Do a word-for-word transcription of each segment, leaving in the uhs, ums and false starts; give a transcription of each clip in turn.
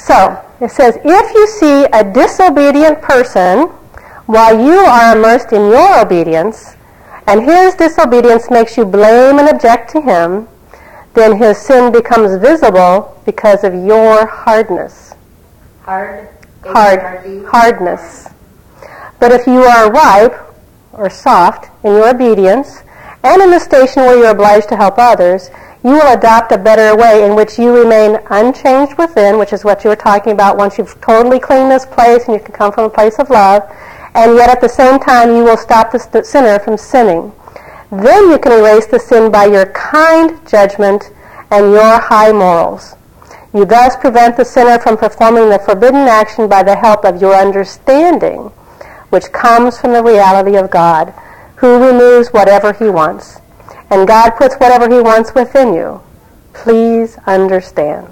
So, it says, if you see a disobedient person while you are immersed in your obedience, and his disobedience makes you blame and object to him, then his sin becomes visible because of your hardness. Hard? Hard. Hardness. But if you are ripe or soft in your obedience, and in the station where you are obliged to help others, you will adopt a better way in which you remain unchanged within, which is what you were talking about once you've totally cleaned this place and you can come from a place of love, and yet at the same time you will stop the sinner from sinning. Then you can erase the sin by your kind judgment and your high morals. You thus prevent the sinner from performing the forbidden action by the help of your understanding, which comes from the reality of God, who removes whatever he wants. And God puts whatever he wants within you. Please understand.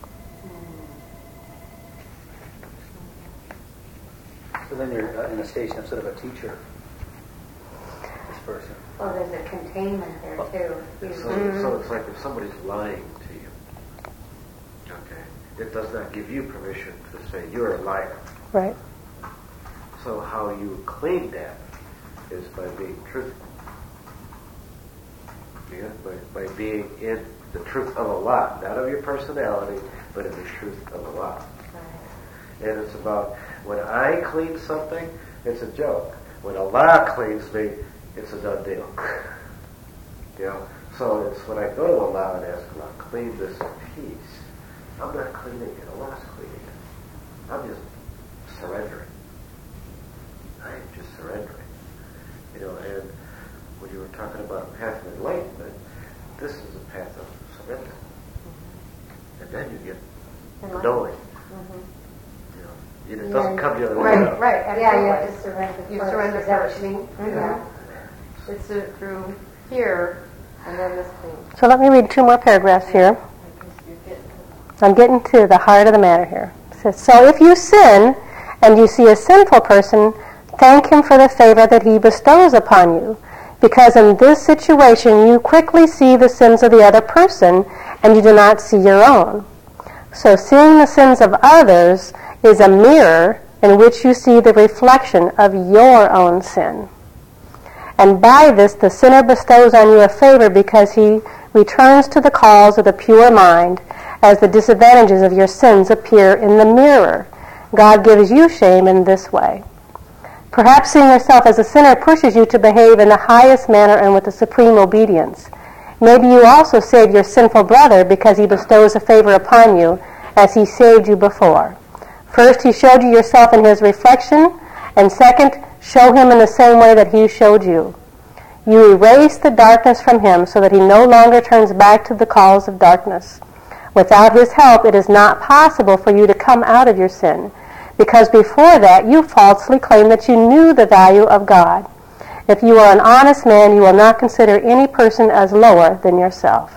So then you're in a station of sort of a teacher, this person. Well, there's a containment there, too. So, mm-hmm. so it's like if somebody's lying to you, okay, it does not give you permission to say you're a liar. Right. So how you clean that is by being truthful. Yeah, by, by being in the truth of Allah, not of your personality, but in the truth of Allah. Right. And it's about, when I clean something, it's a joke. When Allah cleans me, it's a done deal. You know? So it's when I go to Allah and ask Allah, clean this piece, I'm not cleaning it, Allah's cleaning it. I'm just surrendering. I am just surrendering. You know, and when you were talking about a path of enlightenment, this is a path of surrender. Mm-hmm. And then you get the knowing. Mm-hmm. You know, it yeah, doesn't come the other way. Right, right. Absolutely. Yeah, you have to surrender. You first. surrender Is that first. what you mean? Mm-hmm. Yeah. It's uh, through here, and then this thing. So let me read two more paragraphs here. I'm getting to the heart of the matter here. It says, so if you sin, and you see a sinful person, thank him for the favor that he bestows upon you, because in this situation you quickly see the sins of the other person, and you do not see your own. So seeing the sins of others is a mirror in which you see the reflection of your own sin. And by this the sinner bestows on you a favor because he returns to the cause of the pure mind as the disadvantages of your sins appear in the mirror. God gives you shame in this way. Perhaps seeing yourself as a sinner pushes you to behave in the highest manner and with the supreme obedience. Maybe you also save your sinful brother because he bestows a favor upon you as he saved you before. First, he showed you yourself in his reflection, and second, show him in the same way that he showed you. You erase the darkness from him so that he no longer turns back to the cause of darkness. Without his help, it is not possible for you to come out of your sin, because before that you falsely claimed that you knew the value of God. If you are an honest man, you will not consider any person as lower than yourself.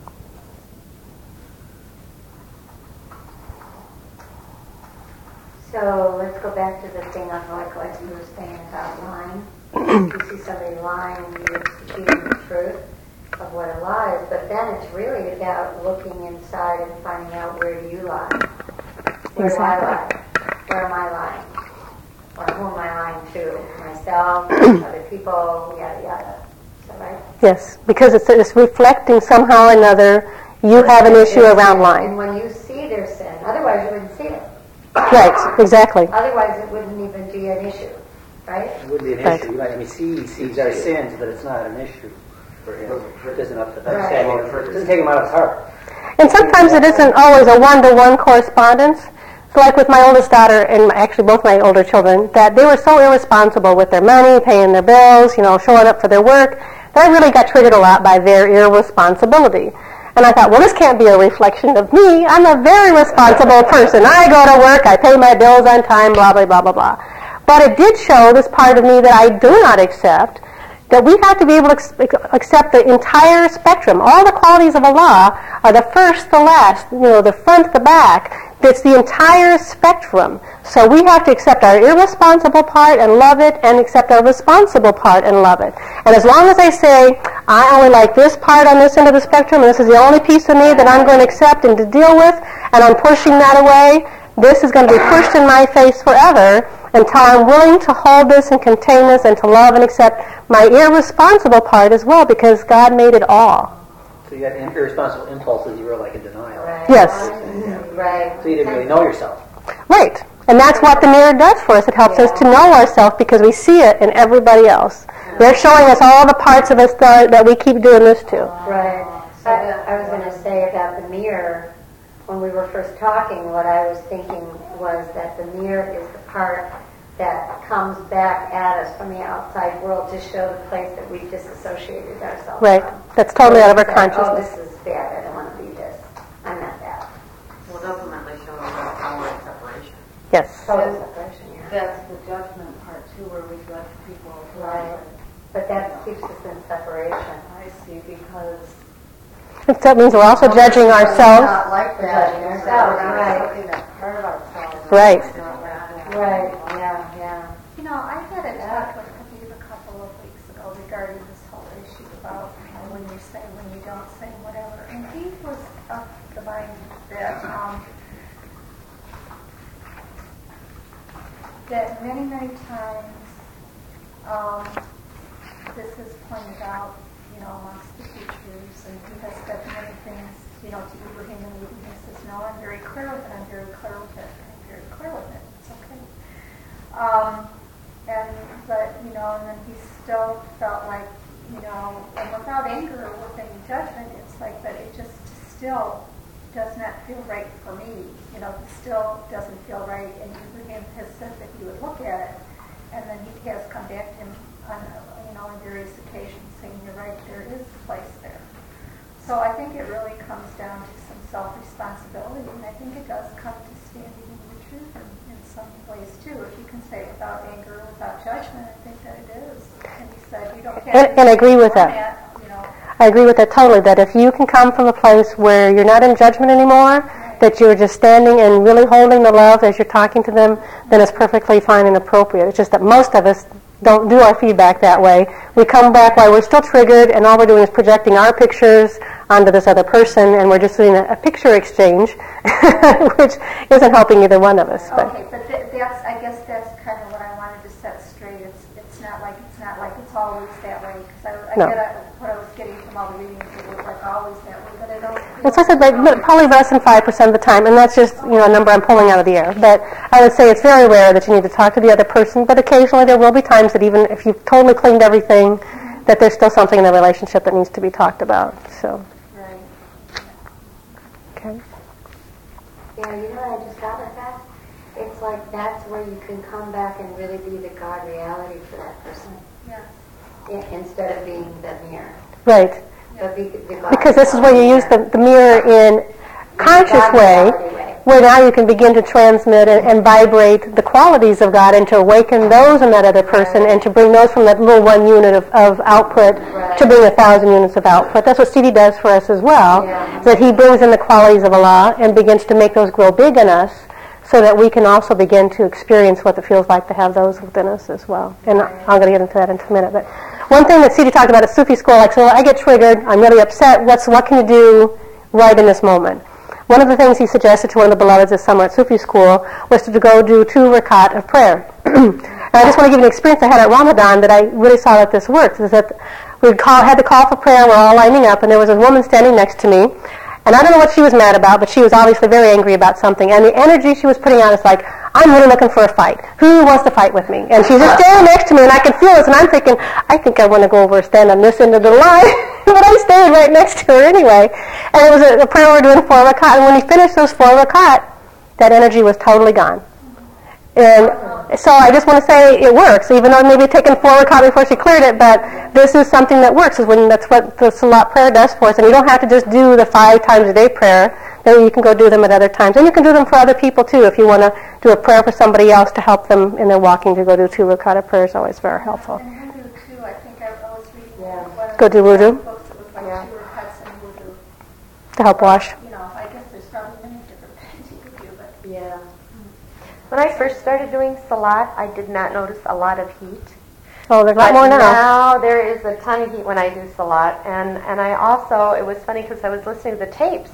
So let's go back to the thing of like what you were saying about lying. You see somebody lying and you're speaking the truth of what a lie is, but then it's really about looking inside and finding out where do you lie. Where exactly. do I lie? Where am I lying? Or who am I lying to? Myself, other people, yada yada. Is that right? Yes, because it's, it's reflecting somehow or another you have an issue around lying. And when you see their sin, otherwise you wouldn't see it. Right, exactly. Otherwise it wouldn't even be an issue, right? It wouldn't be an right. issue. Like, I mean, he sees our sins, but it's not an issue for him. It doesn't upset him. Right. It doesn't take him out of his heart. And sometimes it isn't always a one-to-one correspondence. So like with my oldest daughter and my, actually both my older children, that they were so irresponsible with their money, paying their bills, you know, showing up for their work, that I really got triggered a lot by their irresponsibility. And I thought, well, this can't be a reflection of me. I'm a very responsible person. I go to work, I pay my bills on time, blah, blah, blah, blah, blah. But it did show this part of me that I do not accept, that we have to be able to ex- accept the entire spectrum. All the qualities of Allah are the first, the last, you know, the front, the back. It's the entire spectrum. So we have to accept our irresponsible part and love it, and accept our responsible part and love it. And as long as I say, I only like this part on this end of the spectrum, and this is the only piece of me that I'm going to accept and to deal with, and I'm pushing that away, this is going to be pushed in my face forever until I'm willing to hold this and contain this and to love and accept my irresponsible part as well, because God made it all. So you had irresponsible impulses, you were like in denial. Right. Yes. Right. So you didn't really know yourself. Right. And that's what the mirror does for us. It helps us to know ourselves because we see it in everybody else. They're showing us all the parts of us that, that we keep doing this to. Right. I, I was going to say about the mirror, when we were first talking, what I was thinking was that the mirror is the part that comes back at us from the outside world to show the place that we've disassociated ourselves Right. from. That's totally out of our Say, consciousness. Oh, this is bad. I don't want to be this. I'm not that. Well, it ultimately shows us power and separation. Yes. Total separation, yeah. That's the judgment part too, where we judge people. Right. But that keeps us in separation. I see, because That means we're also judging ourselves. not like that. Judging ourselves, We're not right. something that's part of ourselves. Right. It's not like that. Right. Yeah. Yeah. You know, I had a talk with Habib a couple of weeks ago regarding this whole issue about, you know, when you say, when you don't say, whatever. And he was of the mind that um, that many, many times um, this is pointed out, you know, amongst the teachers, and he has said many things, you know, to Ibrahim, and Ibrahim says, no, I'm very clear with it, I'm very clear with it, I'm very clear with it, it's okay. Um, and, but, you know, and then he still felt like, you know, and without anger or with any judgment, it's like, but it just still does not feel right for me. You know, it still doesn't feel right. And Ibrahim has said that he would look at it, and then he has come back to him on, you know, on various occasions saying, you're right, there is a place there. So I think it really comes down to some self-responsibility, and I think it does come to standing in the truth in, in some ways too. If you can say without anger, without judgment, I think that it is. And he said, you don't have And, and I agree with that. You know, I agree with that totally, that if you can come from a place where you're not in judgment anymore, that you're just standing and really holding the love as you're talking to them, then it's perfectly fine and appropriate. It's just that most of us don't do our feedback that way. We come back while we're still triggered, and all we're doing is projecting our pictures onto this other person, and we're just doing a, a picture exchange, which isn't helping either one of us. But. Okay, but th- that's, I guess that's kind of what I wanted to set straight. It's it's not like it's not like it's always that way, because I, I No. get a, what I was getting from all the readings, it was like always that way, but I don't feel It's also like but probably less than five percent of the time, and that's just, you know, a number I'm pulling out of the air. But I would say it's very rare that you need to talk to the other person, but occasionally there will be times that even if you've totally cleaned everything, mm-hmm. that there's still something in the relationship that needs to be talked about. So, right. okay. Yeah, you know what I just thought of that? It's like that's where you can come back and really be the God reality for that person. Yeah. I- instead of being the mirror. Right. But be the God Because this is where you use the, the mirror in conscious God way, reality way. where now you can begin to transmit and, and vibrate the qualities of God and to awaken those in that other person and to bring those from that little one unit of, of output Right. to bring a thousand units of output. That's what C D does for us as well, Yeah. that he brings in the qualities of Allah and begins to make those grow big in us so that we can also begin to experience what it feels like to have those within us as well. And I'm going to get into that in a minute. But one thing that C D talked about at Sufi school, like, so I get triggered, I'm really upset, what's what can you do right in this moment? One of the things he suggested to one of the beloveds this summer at Sufi school was to go do two rakat of prayer. And I just want to give you an experience I had at Ramadan that I really saw that this works, is that we call, had to call for prayer, we're all lining up, and there was a woman standing next to me, and I don't know what she was mad about, but she was obviously very angry about something, and the energy she was putting out is like, I'm really looking for a fight. Who wants to fight with me? And she's just standing next to me, and I can feel this, and I'm thinking, I think I want to go over and stand on this end of the line. But I stayed right next to her anyway. And it was a, a prayer we were doing four rakat, and when he finished those four rakat, that energy was totally gone. And so I just want to say it works, even though maybe taken four rakat before she cleared it, but this is something that works, is when that's what the Salat prayer does for us. And you don't have to just do the five times a day prayer. Then you can go do them at other times. And you can do them for other people too. If you want to do a prayer for somebody else to help them in their walking, to go do two rakat of prayer is always very helpful. And wudu too, I think I was reading Yeah. one of Go do the wudu? books that was like Yeah. two rakats and wudu. To help wash. You know, I guess there's probably many different things you could do, but Yeah. When I first started doing Salat, I did not notice a lot of heat. Oh, there's a lot But more now. now there is a ton of heat when I do Salat. And, and I also, it was funny because I was listening to the tapes,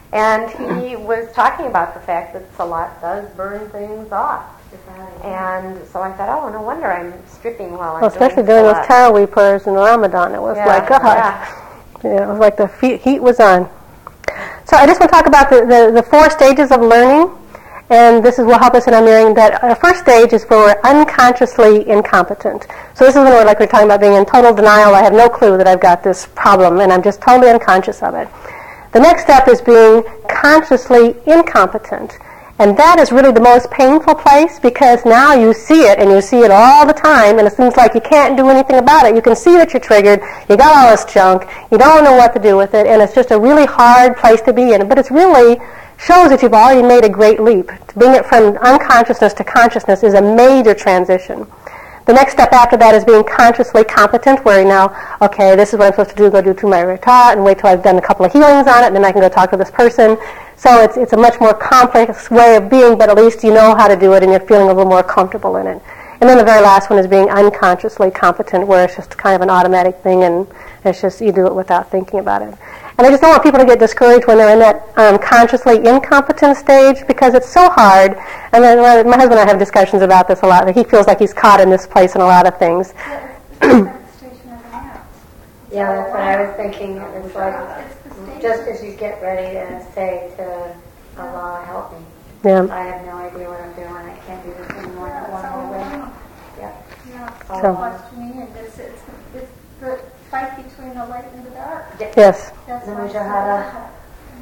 And he was talking about the fact that Salat does burn things off. And so I thought, oh, no wonder I'm stripping while I'm well, especially doing during those Tarawih prayers in Ramadan. It was yeah, like, God. Yeah. Yeah, it was like the heat was on. So I just want to talk about the, the, the four stages of learning. And this is will help us in our mirroring that our first stage is where we're unconsciously incompetent. So this is when we're like we're talking about being in total denial. I have no clue that I've got this problem, and I'm just totally unconscious of it. The next step is being consciously incompetent. And that is really the most painful place because now you see it, and you see it all the time, and it seems like you can't do anything about it. You can see that you're triggered, you got all this junk, you don't know what to do with it, and it's just a really hard place to be in. But it's really shows that you've already made a great leap. To bring it from unconsciousness to consciousness is a major transition. The next step after that is being consciously competent, where you now, okay, this is what I'm supposed to do, go do to my retard, and wait till I've done a couple of healings on it, and then I can go talk to this person. So it's it's a much more complex way of being, but at least you know how to do it, and you're feeling a little more comfortable in it. And then the very last one is being unconsciously competent, where it's just kind of an automatic thing, and it's just you do it without thinking about it. And I just don't want people to get discouraged when they're in that um, consciously incompetent stage because it's so hard. And then well, my husband and I have discussions about this a lot. That he feels like he's caught in this place in a lot of things. Yeah, that's what I was thinking. It's like just as you get ready to say to Allah, help me. Yeah. I have no idea what I'm doing. I can't do this anymore. Not one more way. Yep. Yeah, So- so questioning, and it's, it's, it's the fight between the light and the dark. Yes. That's The why it's so mujahada. hard.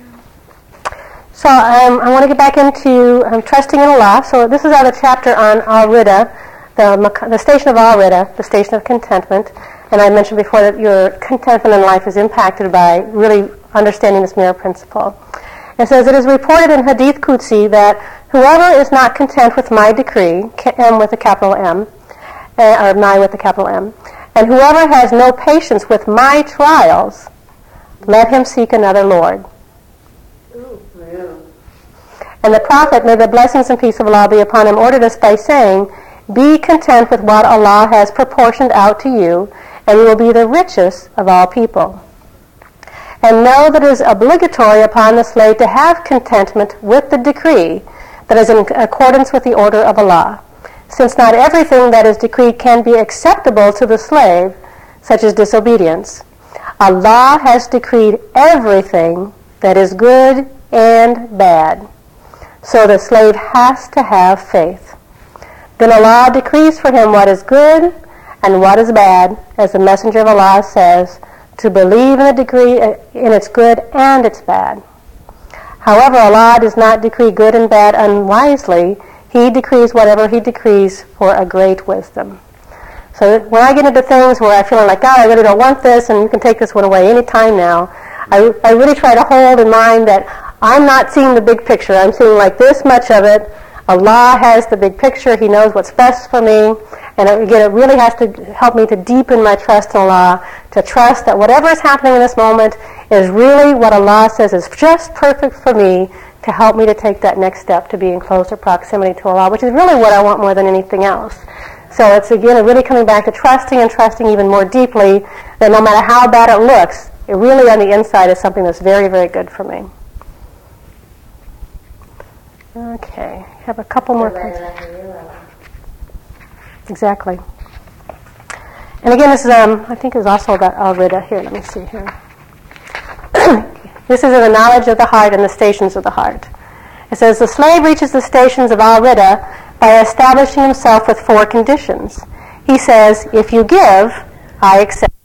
So um, I want to get back into um, trusting in Allah. So this is out of the chapter on Al-Rida, the, mak- the station of Al-Rida, the station of contentment. And I mentioned before that your contentment in life is impacted by really understanding this mirror principle. It says, it is reported in Hadith Qudsi that whoever is not content with my decree, M with a capital M, uh, or my with a capital M, and whoever has no patience with my trials, let him seek another Lord. And the Prophet, may the blessings and peace of Allah be upon him, ordered us by saying, be content with what Allah has proportioned out to you, and you will be the richest of all people. And know that it is obligatory upon the slave to have contentment with the decree that is in accordance with the order of Allah, since not everything that is decreed can be acceptable to the slave, such as disobedience. Allah has decreed everything that is good and bad. So the slave has to have faith. Then Allah decrees for him what is good and what is bad, as the Messenger of Allah says, to believe in the decree in its good and its bad. However, Allah does not decree good and bad unwisely. He decrees whatever He decrees for a great wisdom. So when I get into things where I feel like, God, I really don't want this, and you can take this one away any time now, I, I really try to hold in mind that I'm not seeing the big picture. I'm seeing like this much of it. Allah has the big picture. He knows what's best for me. And again, it really has to help me to deepen my trust in Allah, to trust that whatever is happening in this moment is really what Allah says is just perfect for me to help me to take that next step to be in closer proximity to Allah, which is really what I want more than anything else. So it's, again, really coming back to trusting and trusting even more deeply that no matter how bad it looks, it really on the inside is something that's very, very good for me. Okay, have a couple more things. Exactly. And again, this is, um, I think it was also about Al-Rida. Here, let me see here. This is in the knowledge of the heart and the stations of the heart. It says, the slave reaches the stations of Al-Rida by establishing himself with four conditions. He says, if you give, I accept.